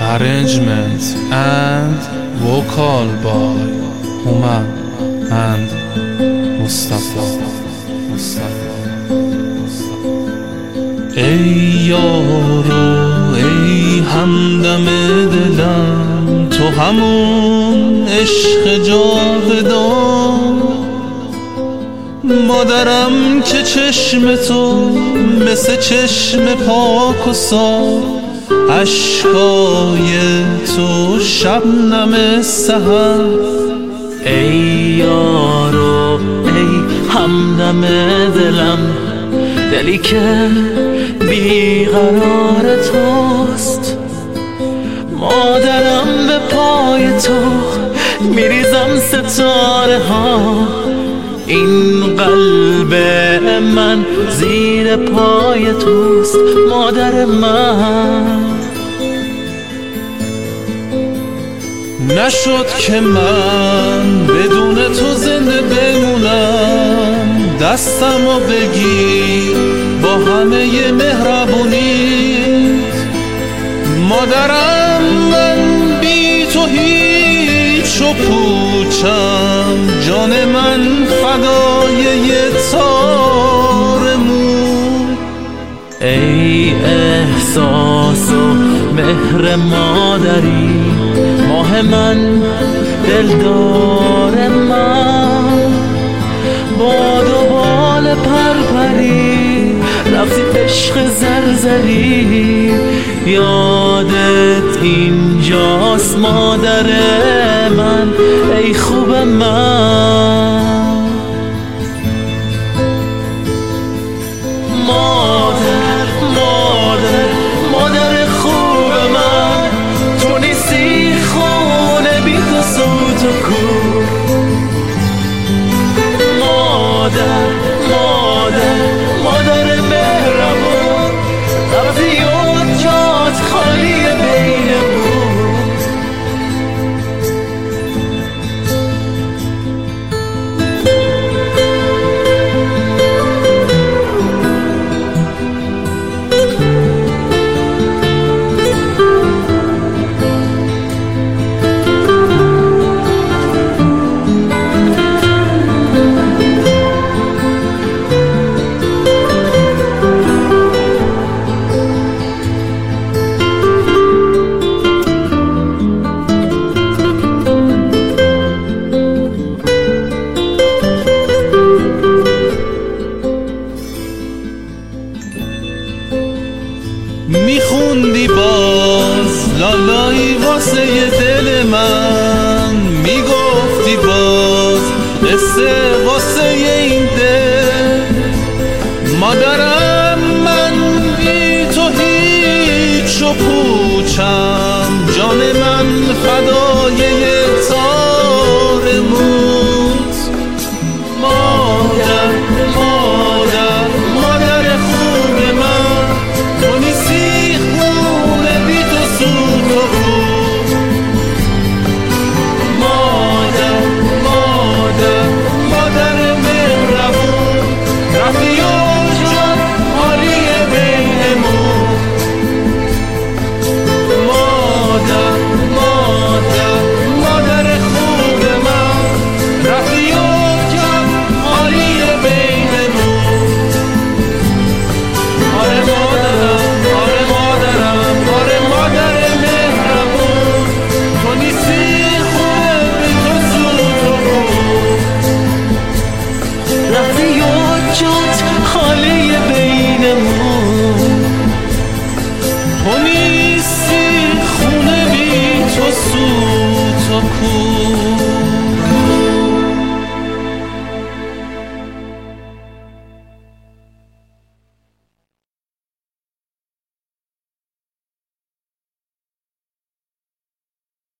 arrangement and vocal by Huma and Mustafa. ای یارو ای همدم دلم، تو همون عشق جاودان، مادرم که چشم تو مثل چشم پاک و صاف، اشکای تو شبنم سحر. ای یارو ای همدم دلم، دلی که بیقرار توست، مادرم به پای تو میریزم ستاره ها، این قلب من زیر پای توست مادر من. نشد که من بدون تو زنده بمونم، دستمو بگیر با همه مهربونیت، مادرم من بی تو هیچ و پوچم، جان من فدای یه تار مو. ای احساس و مهر مادری، ماه من دلدار من، با دوبال پرپری رفتی عشق زرزری، یادت اینجاست مادر من ای خوب من. مادر مادر مادر خوب من، تو نیستی خونه بی تو سوت و کور. مادر مادر مادر مهربان، رفتی و جات خالی بینمون. میخوندی باز لالایی واسه یه دل من، میگفتی باز قصه واسه یه این دل، مادرم من بی تو هیچ و پوچم، جان من فدای یه تار موت. مادر مادر مادر خوب من، تو نیستی خونه بی تو سود و بود. مادر مادر مادر مهربون، رفتی و جان حالی بینمون. مادر مادر مادر خوب من، رفتی و جان حالی بینمون. آره مادرم آره مادرم آره مادر مهربون، تو نیستی خونه بی تو سود و بود. رفتی و جات خالی بینمون. تو نیستی خونه بی تو سود و کور.